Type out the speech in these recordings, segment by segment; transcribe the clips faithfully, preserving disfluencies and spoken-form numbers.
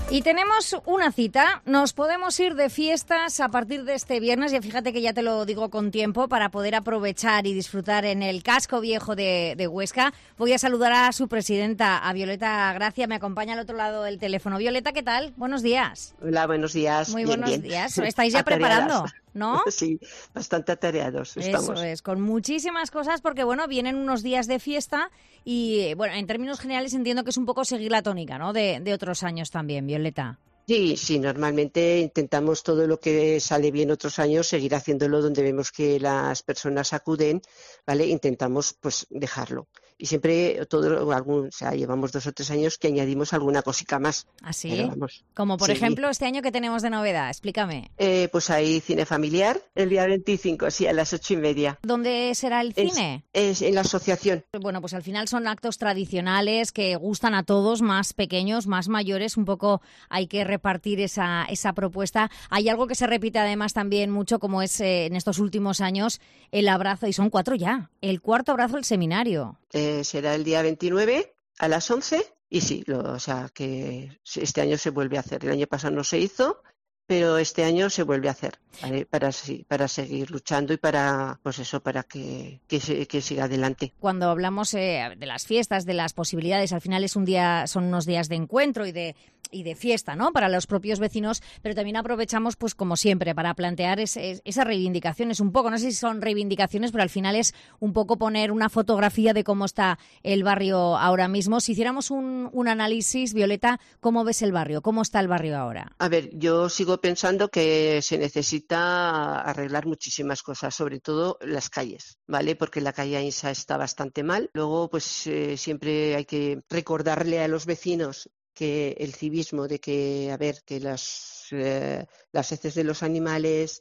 Y tenemos una cita, nos podemos ir de fiestas a partir de este viernes, y fíjate que ya te lo digo con tiempo, para poder aprovechar y disfrutar en el casco viejo de, de Huesca. Voy a saludar a su presidenta, a Violeta Gracia, me acompaña al otro lado del teléfono. Violeta, ¿qué tal? Buenos días. Hola, buenos días. Muy bien, buenos bien. días, estáis ya preparando, ¿no? Sí, bastante atareados estamos. Eso es, con muchísimas cosas, porque bueno, vienen unos días de fiesta y bueno, en términos generales entiendo que es un poco seguir la tónica, ¿no? De, de otros años también, Violeta. Sí, sí, normalmente intentamos todo lo que sale bien otros años, seguir haciéndolo donde vemos que las personas acuden, ¿vale? Intentamos pues dejarlo. Y siempre, todo algún, o sea, llevamos dos o tres años que añadimos alguna cosica más. ¿Ah, sí? Pero vamos, Como por sí. ejemplo este año que tenemos de novedad, explícame. Eh, pues hay cine familiar el día veinticinco, sí, a las ocho y media. ¿Dónde será el cine? Es, es en la asociación. Bueno, pues al final son actos tradicionales que gustan a todos, más pequeños, más mayores, un poco hay que repartir esa, esa propuesta. Hay algo que se repite además también mucho, como es eh, en estos últimos años, el abrazo, y son cuatro ya, el cuarto abrazo del seminario. Eh, será el día veintinueve a las once y sí, lo, o sea que este año se vuelve a hacer. El año pasado no se hizo, pero este año se vuelve a hacer, ¿vale? Para, para seguir luchando y para, pues eso, para que, que, se, que siga adelante. Cuando hablamos eh, de las fiestas, de las posibilidades, al final es un día, son unos días de encuentro y de y de fiesta, ¿no? Para los propios vecinos, pero también aprovechamos, pues como siempre, para plantear es, es, esas reivindicaciones un poco, no sé si son reivindicaciones, pero al final es un poco poner una fotografía de cómo está el barrio ahora mismo. Si hiciéramos un, un análisis, Violeta, ¿cómo ves el barrio? ¿Cómo está el barrio ahora? A ver, yo sigo pensando que se necesita arreglar muchísimas cosas, sobre todo las calles, ¿vale? Porque la calle Ainsa está bastante mal. Luego, pues eh, siempre hay que recordarle a los vecinos que el civismo de que, a ver, que las, eh, las heces de los animales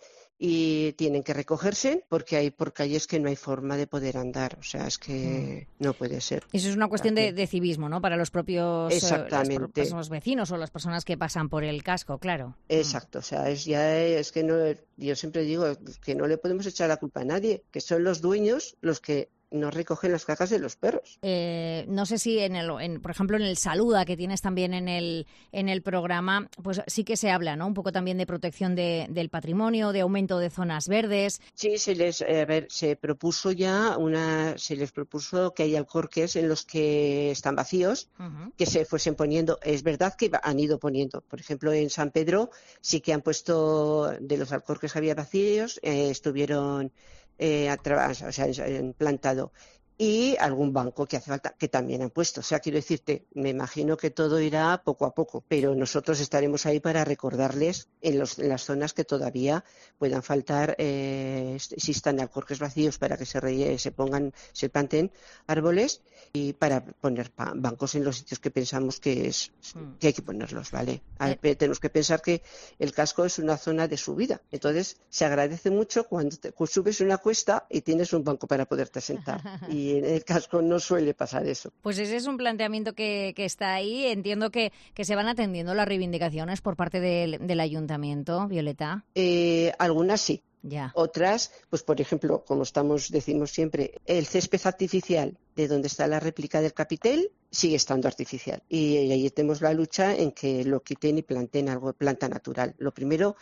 y tienen que recogerse porque hay por calles que no hay forma de poder andar, o sea, es que mm. no puede ser. Eso es una cuestión de, de civismo, ¿no? Para los propios Exactamente. Eh, los vecinos o las personas que pasan por el casco, claro. Exacto, o sea, es ya es que no, yo siempre digo que no le podemos echar la culpa a nadie, que son los dueños los que no recogen las cajas de los perros. Eh, no sé si, en el, en, por ejemplo, en el Saluda, que tienes también en el, en el programa, pues sí que se habla, ¿no? Un poco también de protección de, del patrimonio, de aumento de zonas verdes. Sí, se les, a ver, se propuso ya una, se les propuso que hay alcorques en los que están vacíos, uh-huh. que se fuesen poniendo. Es verdad que han ido poniendo. Por ejemplo, en San Pedro sí que han puesto, de los alcorques que había vacíos, eh, estuvieron Eh, a tra- o sea, implantado, y algún banco que hace falta, que también han puesto. O sea, quiero decirte, me imagino que todo irá poco a poco, pero nosotros estaremos ahí para recordarles en, los, en las zonas que todavía puedan faltar, eh, si están alcorques vacíos, para que se, re, se pongan, se planten árboles, y para poner pa- bancos en los sitios que pensamos que es que hay que ponerlos, ¿vale? Eh. Ver, tenemos que pensar que el casco es una zona de subida, entonces se agradece mucho cuando te, subes una cuesta y tienes un banco para poderte sentar, y en el casco no suele pasar eso. Pues ese es un planteamiento que, que está ahí. Entiendo que, que se van atendiendo las reivindicaciones por parte del, del ayuntamiento, Violeta. Eh, algunas sí. Ya. Otras, pues por ejemplo, como estamos decimos siempre, el césped artificial de donde está la réplica del capitel sigue estando artificial. Y, y ahí tenemos la lucha en que lo quiten y planten algo de planta natural. Lo primero,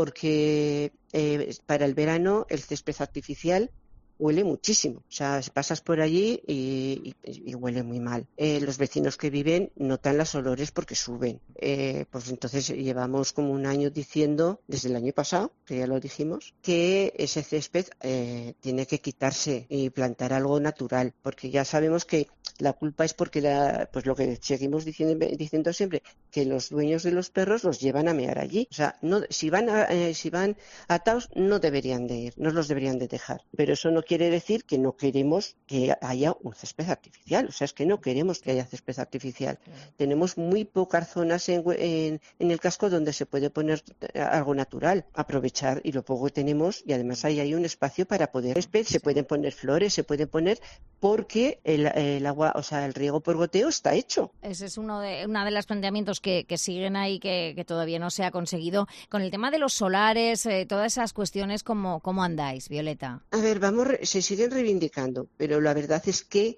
porque eh, para el verano el césped artificial huele muchísimo, o sea, pasas por allí y, y, y huele muy mal. Eh, los vecinos que viven notan los olores porque suben. Eh, pues entonces llevamos como un año diciendo, desde el año pasado, que ya lo dijimos, que ese césped eh, tiene que quitarse y plantar algo natural, porque ya sabemos que la culpa es porque, la, pues lo que seguimos diciendo, diciendo siempre, que los dueños de los perros los llevan a mear allí. O sea, no, si van a, eh, si van atados, no deberían de ir, no los deberían de dejar. Pero eso no quiere decir que no queremos que haya un césped artificial. O sea, es que no queremos que haya césped artificial. Sí. Tenemos muy pocas zonas en, en, en el casco donde se puede poner algo natural. Aprovechar y lo poco que tenemos, y además ahí hay un espacio para poder césped, se pueden poner flores, se pueden poner, porque el, el agua, o sea, el riego por goteo está hecho. Ese es uno de una de los planteamientos que, que siguen ahí, que, que todavía no se ha conseguido. Con el tema de los solares, eh, todas esas cuestiones, ¿cómo, cómo andáis, Violeta? A ver, vamos, se siguen reivindicando, pero la verdad es que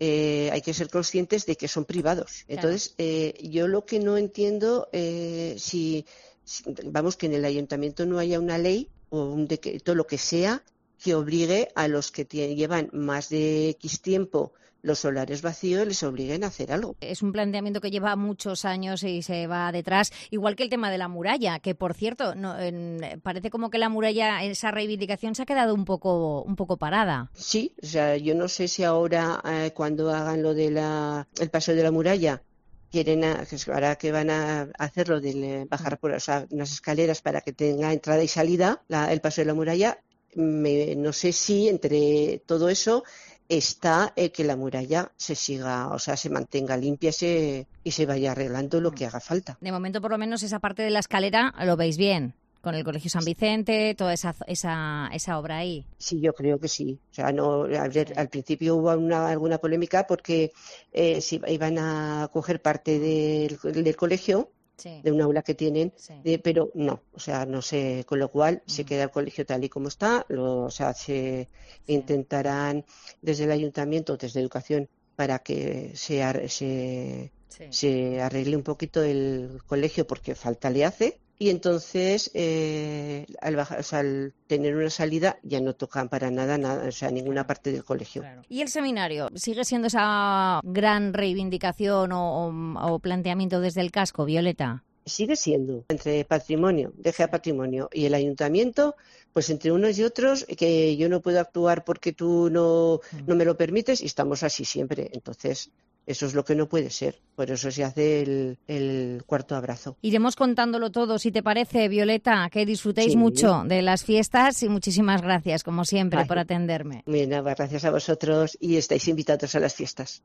eh, hay que ser conscientes de que son privados. Entonces, claro. eh, yo lo que no entiendo, eh, si, si, vamos, que en el ayuntamiento no haya una ley o un decreto, lo que sea, que obligue a los que tienen, llevan más de X tiempo los solares vacíos, les obliguen a hacer algo. Es un planteamiento que lleva muchos años y se va detrás, igual que el tema de la muralla, que por cierto, no, en, parece como que la muralla, esa reivindicación se ha quedado un poco un poco parada. Sí, o sea, yo no sé si ahora eh, cuando hagan lo de la el paseo de la muralla quieren a, ahora que van a hacerlo de bajar por o sea, unas escaleras para que tenga entrada y salida la, el paseo de la muralla, me, no sé si entre todo eso está eh, que la muralla se siga, o sea, se mantenga limpia se, y se vaya arreglando lo que haga falta. De momento, por lo menos, esa parte de la escalera lo veis bien, con el Colegio San Vicente, toda esa esa esa obra ahí. Sí, yo creo que sí. O sea, no, a ver, sí. Al principio hubo una, alguna polémica porque eh, si iban a coger parte del, del colegio, sí. de un aula que tienen, sí. de, pero no, o sea, no sé, con lo cual uh-huh. se queda el colegio tal y como está, lo, o sea, se sí. intentarán desde el ayuntamiento, desde educación, para que se, ar, se, sí. se arregle un poquito el colegio porque falta le hace. Y entonces, eh, al, bajar, o sea, al tener una salida, ya no tocan para nada, nada, o sea, ninguna parte del colegio. Claro. ¿Y el seminario? ¿Sigue siendo esa gran reivindicación o, o, o planteamiento desde el casco, Violeta? Sigue siendo. Entre patrimonio, D G A Patrimonio y el ayuntamiento, pues entre unos y otros, que yo no puedo actuar porque tú no, no me lo permites y estamos así siempre. Entonces, eso es lo que no puede ser. Por eso se hace el, el cuarto abrazo. Iremos contándolo todo, si te parece, Violeta. Que disfrutéis sí. mucho de las fiestas y muchísimas gracias, como siempre, Ay. por atenderme. Bien, gracias a vosotros y estáis invitados a las fiestas.